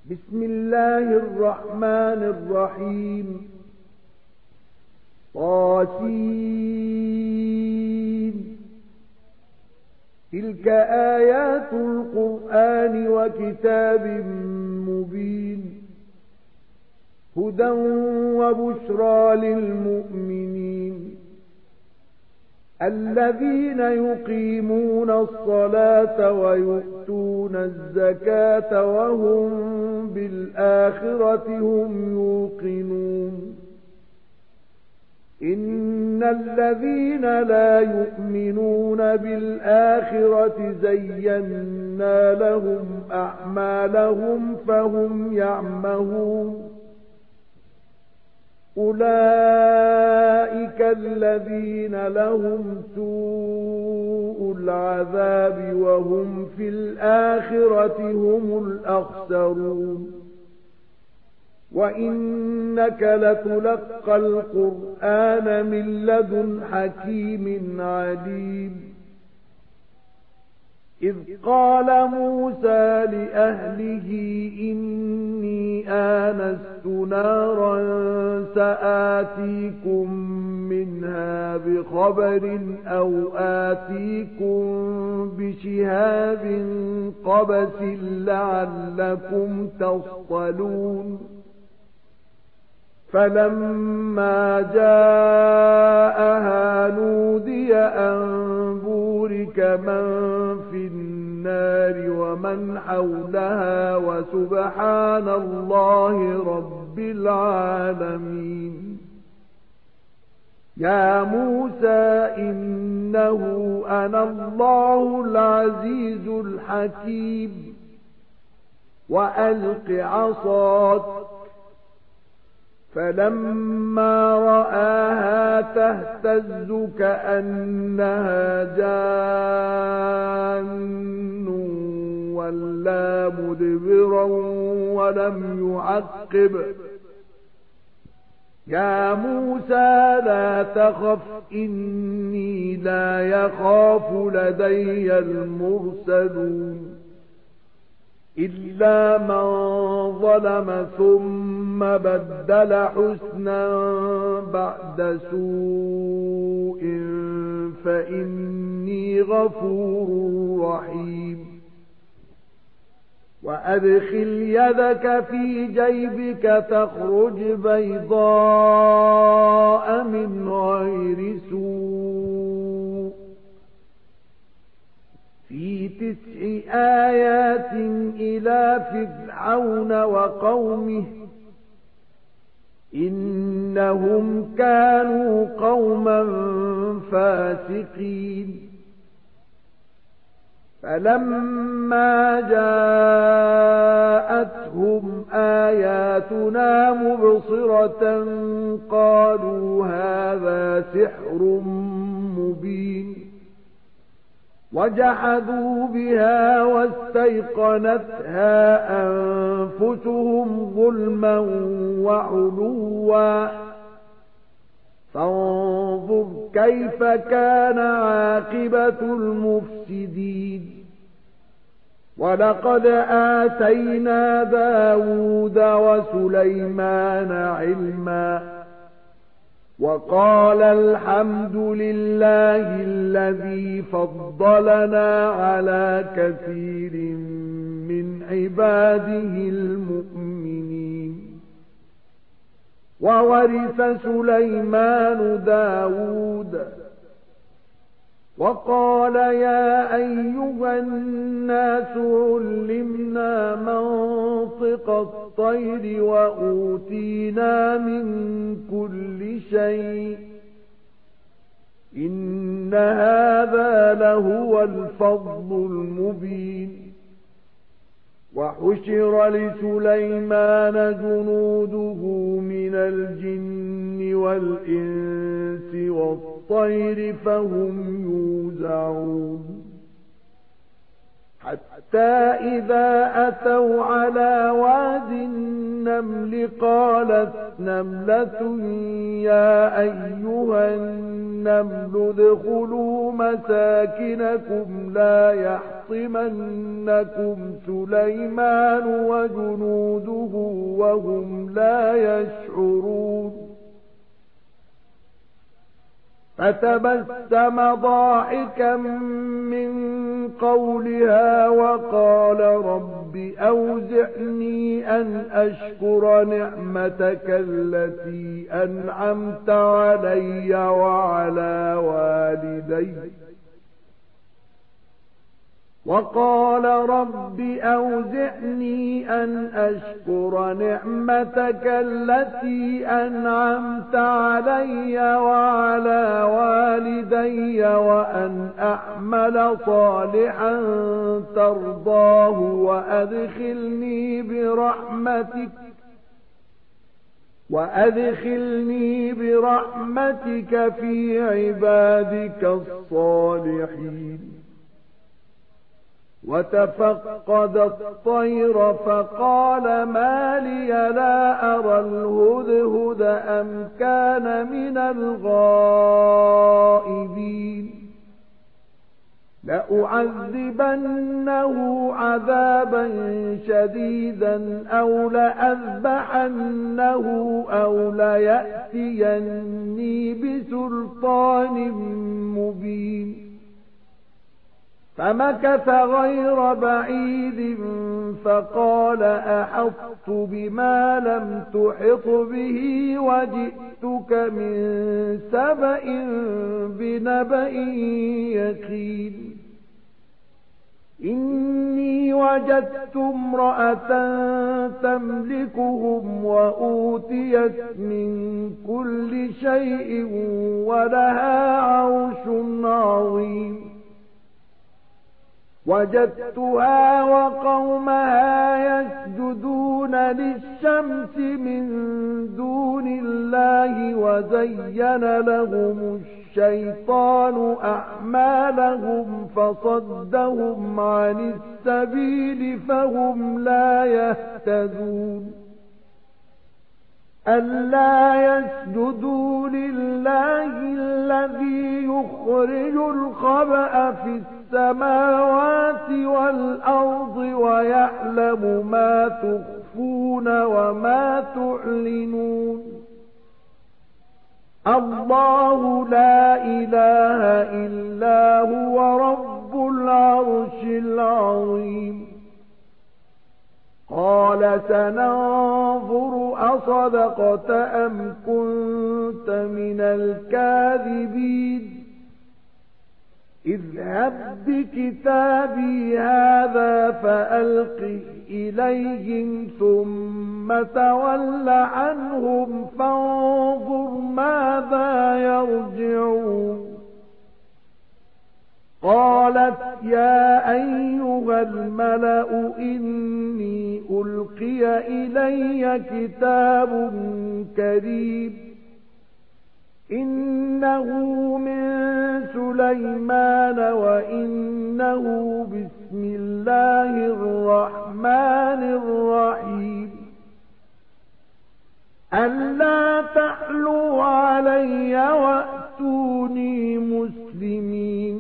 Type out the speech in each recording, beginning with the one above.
بسم الله الرحمن الرحيم. طاسين. تلك آيات القرآن وكتاب مبين، هدى وبشرى للمؤمنين الذين يقيمون الصلاة ويؤتون الزكاة وهم بالآخرة هم يوقنون. إن الذين لا يؤمنون بالآخرة زينا لهم أعمالهم فهم يعمهون. أولئك الذين لهم سوء العذاب وهم في الآخرة هم الأخسرون. وإنك لتلقى القرآن من لدن حكيم عليم. إذ قال موسى لأهله إني آنست نارا سآتيكم منها بخبر أو آتيكم بشهاب قبس لعلكم تصطلون. فلما جاءها نودي أن بورك من في النار ومن حولها وسبحان الله رب العالمين. يا موسى إنه أنا الله العزيز الحكيم. وألق عصاك. فلما رآها تهتز كأنها جان ولا مدبرا ولم يعقب. يا موسى لا تخف إني لا يخاف لدي المرسلون. إلا من ظلم ثم بدل حسنا بعد سوء فإني غفور رحيم. وأدخل يدك في جيبك تخرج بيضاء من غير سوء في 9 آيات إلى فرعون وقومه إنهم كانوا قوما فاسقين. فلما جاءتهم آياتنا مبصرة قالوا هذا سحر مبين. وجحدوا بها واستيقنتها أنفسهم ظلما وعلوا. فانظر كيف كان عاقبة المفسدين. ولقد آتينا داود وسليمان علما. وقال الحمد لله الذي فضلنا على كثير من عباده المؤمنين. وورث سليمان داود. وقال يا أيها الناس علمنا منطق الطير وأوتينا من كل شيء إن هذا لهو الفضل المبين. وحشر لسليمان جنوده من الجن والإنس والطير فهم يوزعون. حتى حتى إذا أتوا على واد النمل قالت نملة يا أيها النمل ادخلوا مساكنكم لا يحطمنكم سليمان وجنوده وهم لا يشعرون فتبسم ضاحكا من قولها وقال رب أوزعني أن أشكر نعمتك التي أنعمت علي وعلى والدي وقال رب أوزعني أن أشكر نعمتك التي أنعمت علي وعلى والدي وأن أعمل صالحا ترضاه وأدخلني برحمتك في عبادك الصالحين وتفقد الطير فقال ما لي لا أرى الهدهد أم كان من الغائبين لأعذبنه عذابا شديدا أو لأذبحنه أو ليأتيني بسلطان مبين فمكث غير بعيد فقال أحطت بما لم تحط به وجئتك من سبأ بنبأ يقين إني وجدت امرأة تملكهم وأوتيت من كل شيء ولها عرش عظيم وجدتها وقومها يسجدون للشمس من دون الله وزين لهم الشيطان أعمالهم فصدهم عن السبيل فهم لا يهتدون ألا يسجدوا لله الذي يخرج الخبأ في السماوات والأرض ويعلم ما تخفون وما تعلنون الله لا إله إلا هو رب العرش العظيم قال سننظر أصدقت أم كنت من الكاذبين اذهب بكتابي هذا فألقه إليهم ثم تول عنهم فانظر ماذا يرجعون قالت يا أيها الملأ إني ألقي إلي كتاب كريم إنه من سليمان وإنه بسم الله الرحمن الرحيم ألا تعلوا علي وأتوني مسلمين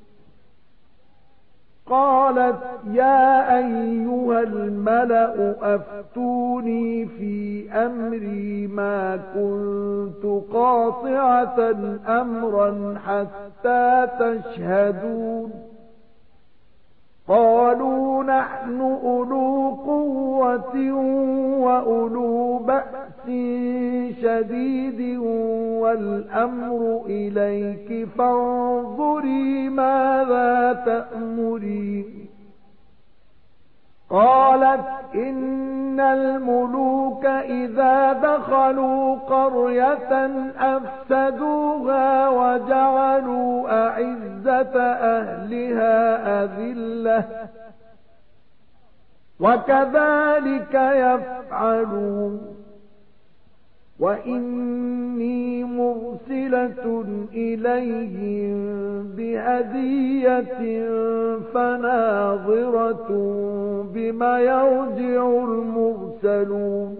قالت يا أيها الملأ أفتوني في أمري ما كنت قاطعة أمرا حتى تشهدون قالوا نحن أولو قوة وأولو بأس شديد والأمر إليك فانظري ماذا تأمرين قالت إن الملوك إذا دخلوا قرية أفسدوها وجعلوا أعزة أهلها أذلة وكذلك يفعلون وإني مرسلة إليهم بهدية فناظرة بما يرجع المرسلون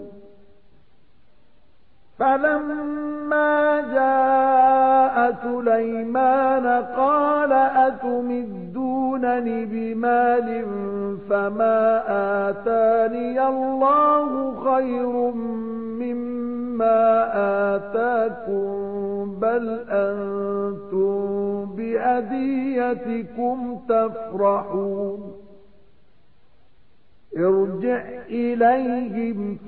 فلما جاء سليمان قال أتمدونني بمال فما آتاني الله خير مما آتاكم بل أنتم بهديتكم تفرحون ارجع إليهم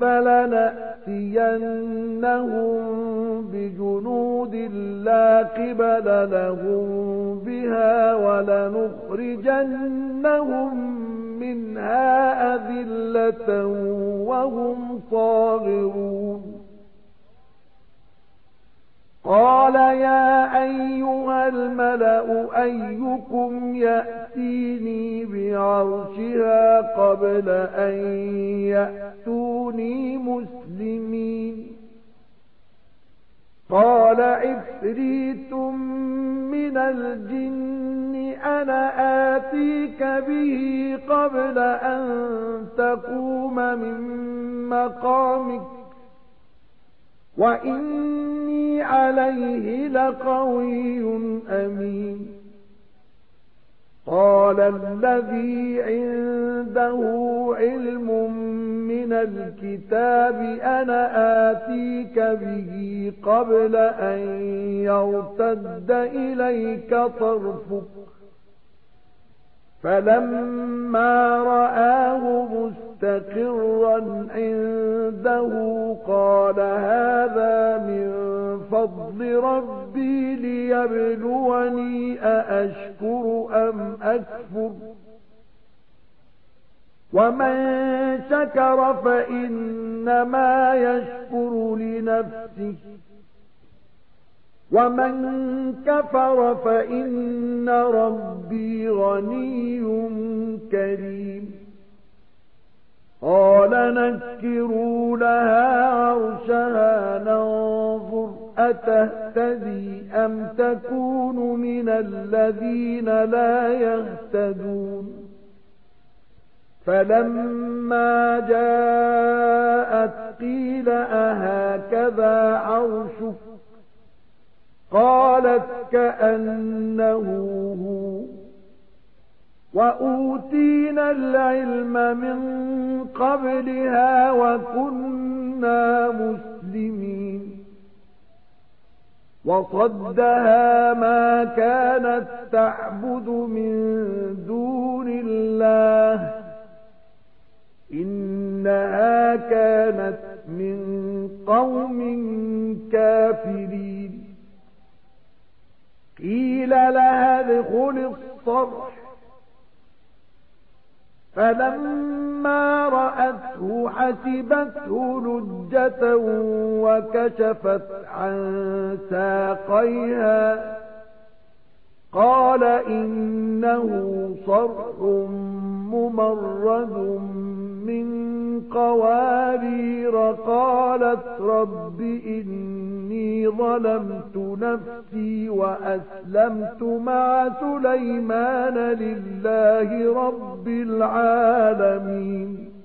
فلنأتينهم بجنود لا قبل لهم بها ولنخرجنهم منها أذلة وهم صاغرون قال يا أيها الملأ أيكم يأتيني بعرشها قبل أن يأتوني مسلمين قال عفريت من الجن أنا آتيك به قبل أن تقوم من مقامك وإني عليه لقوي أمين قال الذي عنده علم من الكتاب أنا آتيك به قبل أن يرتد إليك طرفك فلما رآه مستقرا عنده قال هذا من فضل ربي ليبلوني أأشكر أم أكفر ومن شكر فإنما يشكر لنفسه ومن كفر فإن ربي غني كريم قال نكروا لها عرشها ننظر أتهتدي أم تكون من الذين لا يهتدون فلما جاءت قيل أهكذا عرشك قالت كأنه هو وأوتينا العلم من قبلها وكنا مسلمين وصدها ما كانت تعبد من دون الله إنها كانت من قوم كافرين قيل لها ادخل الصرح فلما رأته حسبته لجة وكشفت عن ساقيها قال إنه صرح ممرد من قوارير قالت رب إني ظلمت نفسي وأسلمت مع سليمان لله رب العالمين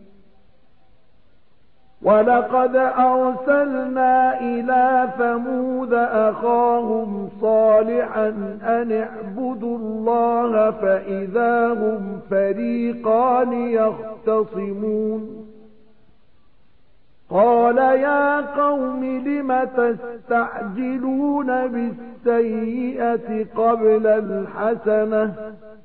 ولقد أرسلنا إلى ثمود أخاهم صالحا أن اعبدوا الله فإذا هم فريقان يختصمون قال يا قوم لم تستعجلون بالسيئة قبل الحسنة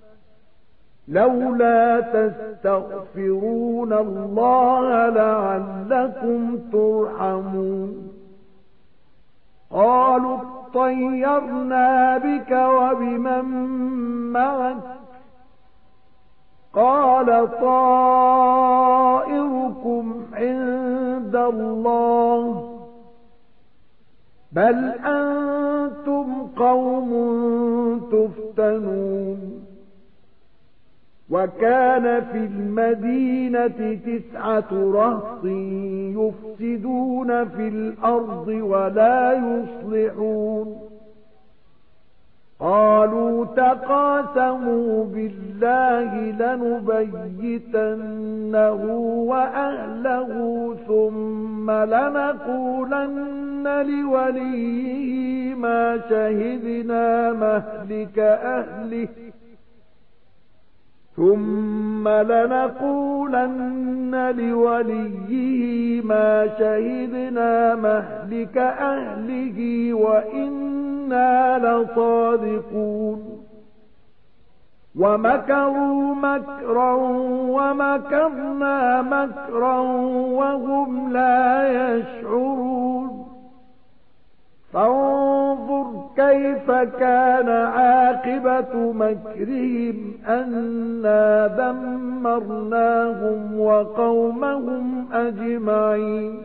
لولا تستغفرون الله لعلكم ترحمون قالوا اطيرنا بك وبمن معك قال طائركم عند الله بل أنتم قوم تفتنون وكان في المدينة 9 رهط يفسدون في الأرض ولا يصلحون قالوا تقاسموا بالله لنبيتنه وأهله ثم لنقولن لوليه ما شهدنا مهلك أهله وإنا لصادقون ومكروا مكرا ومكرنا مكرا وهم لا يشعرون فانظر كيف كان عاقبة مكرهم أنا دمرناهم وقومهم أجمعين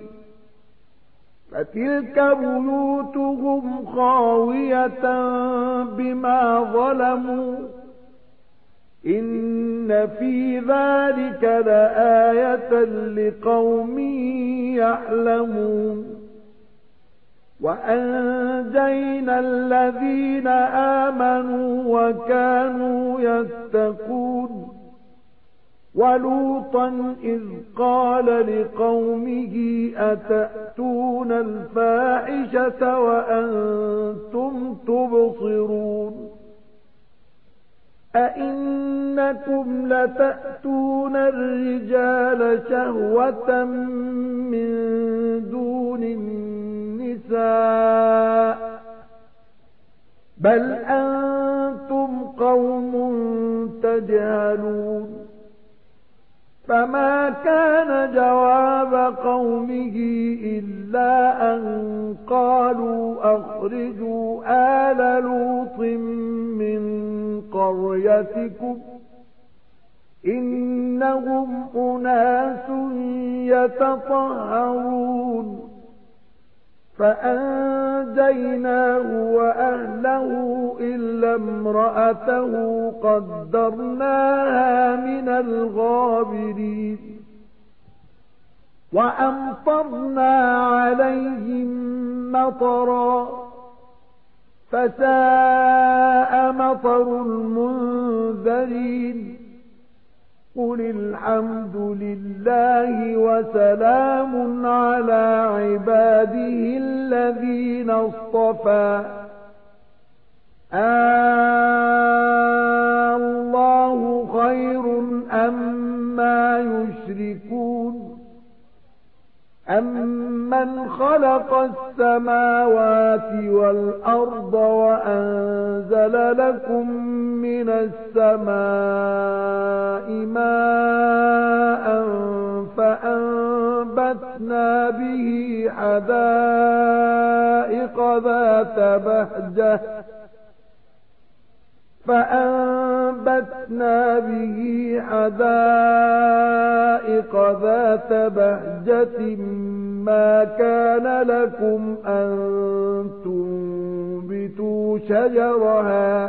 فتلك بيوتهم خاوية بما ظلموا إن في ذلك لآية لقوم يعلمون وأنجينا الذين آمنوا وكانوا يتقون ولوطا إذ قال لقومه أتأتون الفاحشة وأنتم تبصرون أئنكم لتأتون الرجال شهوة من دون النساء بل أنتم قوم تجهلون فما كان جواب قومه إلا أن قالوا أخرجوا آل لوط من قريتكم إنهم أناس يتطهرون فأنجيناه وأهله إلا امرأته قدرناها من الغابرين وأمطرنا عليهم مطرا فساء مطر المنذرين قل الحمد لله وسلام على عباده الذين اصطفى الله خير أما يشركون أمن خلق السماوات والأرض وأنزل لكم من السماء ماء فأنبتنا به حدائق ذات بهجة ما كان لكم أن تنبتوا شجرها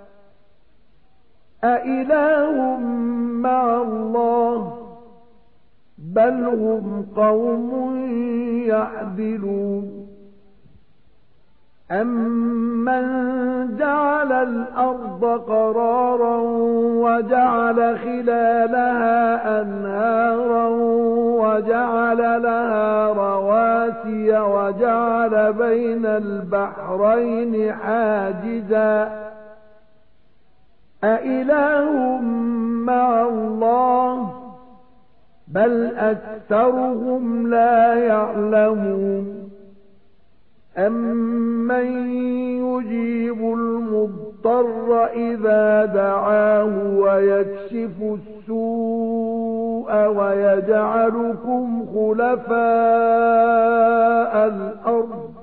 أإله مع الله بل هم قوم يعدلون أمن جعل الأرض قرارا وجعل خلالها أنهارا وجعل لها رواسي وجعل بين البحرين حاجزا أإله مع الله بل أكثرهم لا يعلمون أمن يجيب المضطر إذا دعاه ويكشف السوء ويجعلكم خلفاء الأرض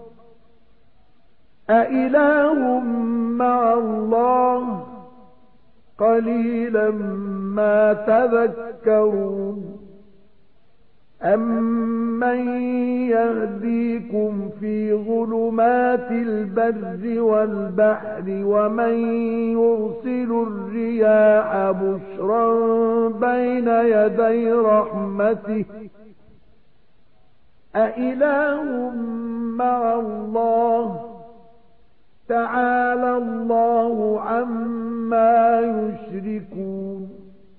أإله مع الله قليلا ما تذكرون أَمَّن يَهْدِيكُمْ فِي ظُلُمَاتِ الْبَرِّ وَالْبَحْرِ وَمَن يُرْسِلُ الرِّيَاحَ بُشْرًا بَيْنَ يَدَيْ رَحْمَتِهِ أَإِلَٰهٌ مَّعَ اللَّهِ تَعَالَى اللَّهُ عَمَّا يُشْرِكُونَ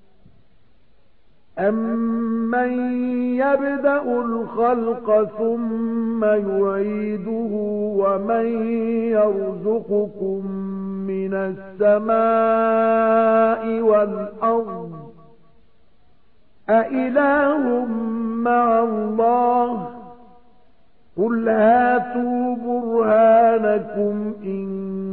أَمَّن يَبْدَأُ الْخَلْقَ ثُمَّ يُعِيدُهُ وَمَن يَرْزُقُكُم مِّنَ السَّمَاءِ وَالْأَرْضِ أَإِلَٰهٌ مَّعَ اللَّهِ قُلْ هَاتُوا بُرْهَانَكُمْ إِن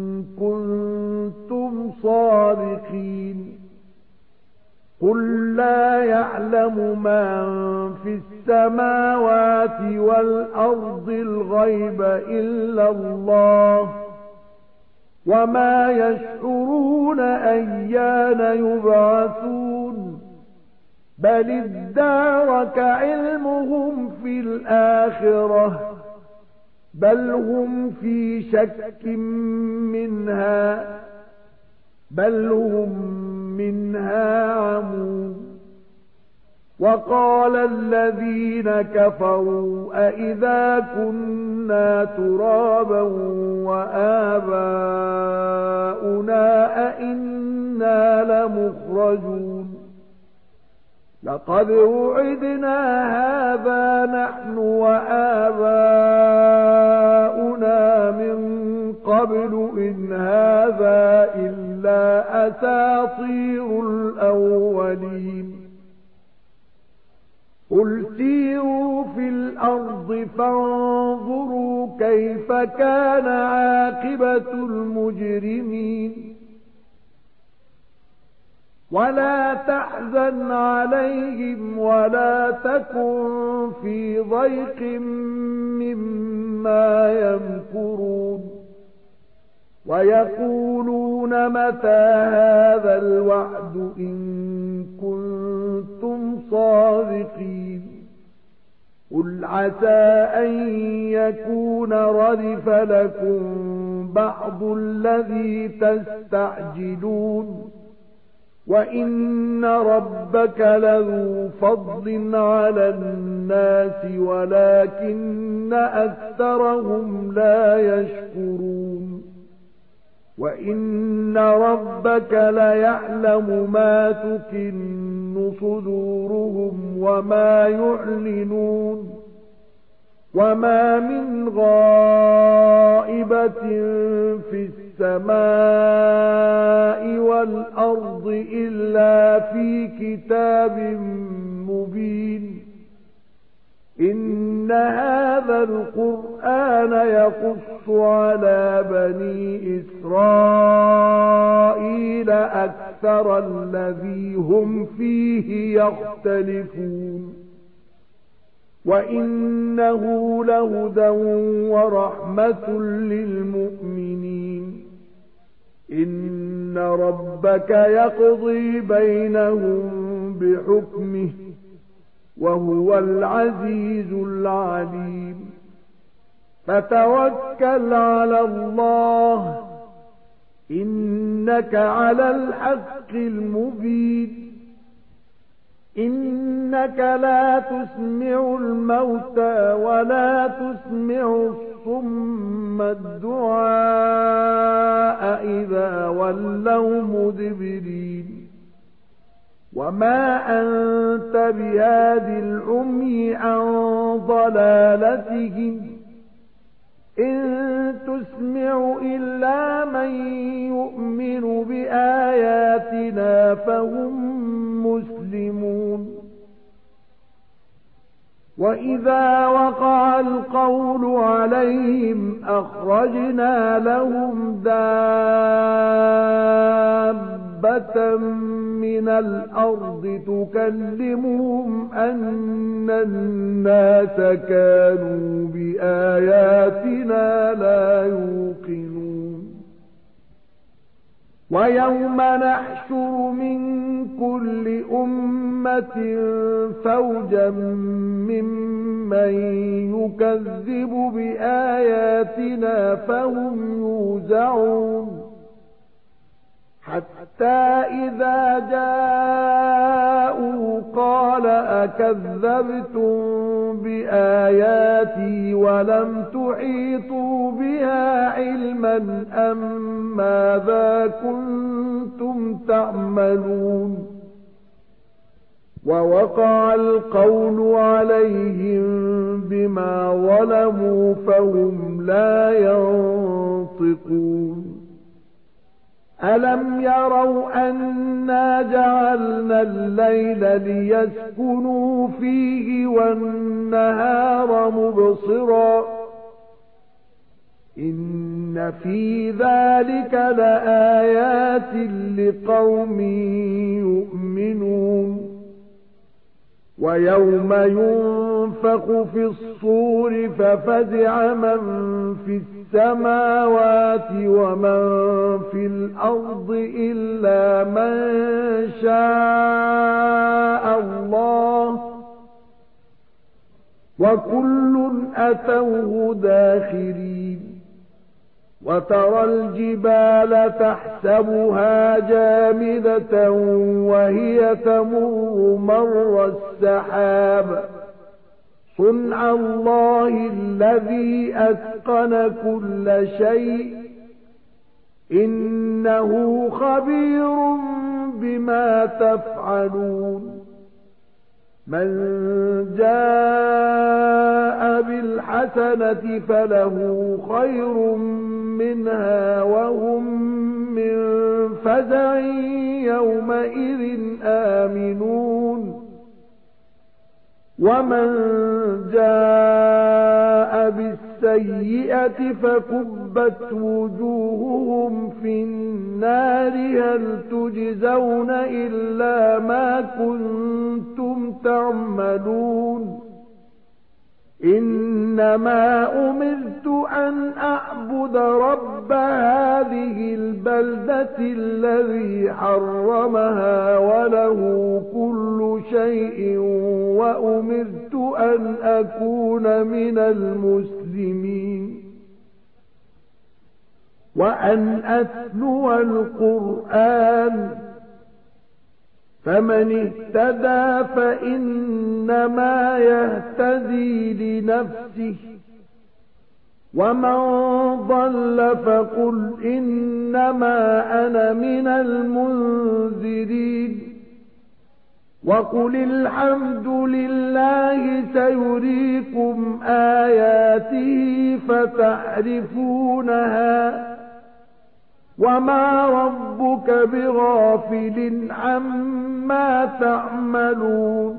كُنتُمْ صَادِقِينَ قُل لَّا يَعْلَمُ مَن فِي السَّمَاوَاتِ وَالْأَرْضِ الْغَيْبَ إِلَّا اللَّهُ وَمَا يَشْعُرُونَ أَيَّانَ يُبْعَثُونَ بَلِ ادَّارَكَ عِلْمُهُمْ فِي الْآخِرَةِ بَلْ هُمْ فِي شَكٍّ مِّنْهَا بَلْ هُمْ مِنْهَا عَمُونَ وَقَالَ الَّذِينَ كَفَرُوا أَإِذَا كُنَّا تُرَابًا وَآبَاؤُنَا أَإِنَّا لَمُخْرَجُونَ لَقَدْ وُعِدْنَا هَذَا نَحْنُ وَآبَاؤُنَا مِنْ قَبْلُ إِنْ هَذَا إِلَّا أَسَاطِيرُ الْأَوَّلِينَ قُلْ سِيرُوا فِي الْأَرْضِ فَانظُرُوا كَيْفَ كَانَ عَاقِبَةُ الْمُجْرِمِينَ وَلَا تَحْزَنْ عَلَيْهِمْ وَلَا تَكُنْ فِي ضَيْقٍ مِّمَّا يَمْكُرُونَ وَيَقُولُونَ مَتَى هَذَا الْوَعْدُ إِن كُنتُمْ صَادِقِينَ قُلْ عَسَىٰ أَن يَكُونَ رَدِفَ لَكُم بَعْضُ الَّذِي تَسْتَعْجِلُونَ وَإِنَّ رَبَّكَ لَذُو فَضْلٍ عَلَى النَّاسِ وَلَكِنَّ أَكْثَرَهُمْ لَا يَشْكُرُونَ وَإِنَّ رَبَّكَ لَيَعْلَمُ مَا تُكِنُّ صُدُورُهُمْ وَمَا يُعْلِنُونَ وَمَا مِنْ غَائِبَةٍ فِي السَّمَاءِ وَالْأَرْضِ إِلَّا فِي كِتَابٍ مُبِينٍ إِنَّ هَذَا الْقُرْآنَ يَقُصُّ عَلَى بَنِي إِسْرَائِيلَ أَكْثَرَ الَّذِي هُمْ فِيهِ يَخْتَلِفُونَ وَإِنَّهُ لَهُدًى وَرَحْمَةٌ لِّلْمُؤْمِنِينَ إِنَّ رَبَّكَ يَقْضِي بَيْنَهُم بِحُكْمِهِ وَهُوَ الْعَزِيزُ الْعَلِيمُ فَتَوَكَّلْ عَلَى اللَّهِ إِنَّكَ عَلَى الْحَقِّ الْمُبِينِ إِنَّكَ لا تسمع الموتى ولا تسمع الصم الدعاء إذا ولوا مدبرين وما أنت بهاد العمي عن ضلالتهم إن تسمع إلا من يؤمن بآياتنا فهم مسلمون وإذا وقع القول عليهم أخرجنا لهم دابة من الأرض تكلمهم أن الناس كانوا بآياتنا لا يوقنون ويوم نحشر من كل أمة فوجا ممن يكذب بآياتنا فهم يوزعون حتى إذا جاءوا قال أكذبتم بآياتي ولم تحيطوا بها علما أم ماذا كنتم تعملون ووقع القول عليهم بما ظلموا فهم لا ينطقون ألم يروا أنا جعلنا الليل ليسكنوا فيه والنهار مبصرا إن في ذلك لآيات لقوم يؤمنون ويوم ينفخ في الصور ففزع من في السماوات ومن في الأرض إلا من شاء الله وكل أتوه داخرين وترى الجبال تحسبها جامدة وهي تمر مر السحاب صنع الله الذي أتقن كل شيء إنه خبير بما تفعلون من جاء بالحسنة فله خير منها وهم من فزع يومئذ آمنون ومن جاء بالسيئة فكبت وجوههم في النار هل تجزون إلا ما كنتم تعملون إنما أمرت أن أعبد رب هذه البلدة الذي حرمها وله كل شيء وأمرت أن أكون من المسلمين وأن أتلو القرآن فمن اهتدى فإنما يهتدي لنفسه ومن ضل فقل إنما أنا من المنذرين وقل الحمد لله سيريكم آياته فتعرفونها وما ربك بغافل عما تعملون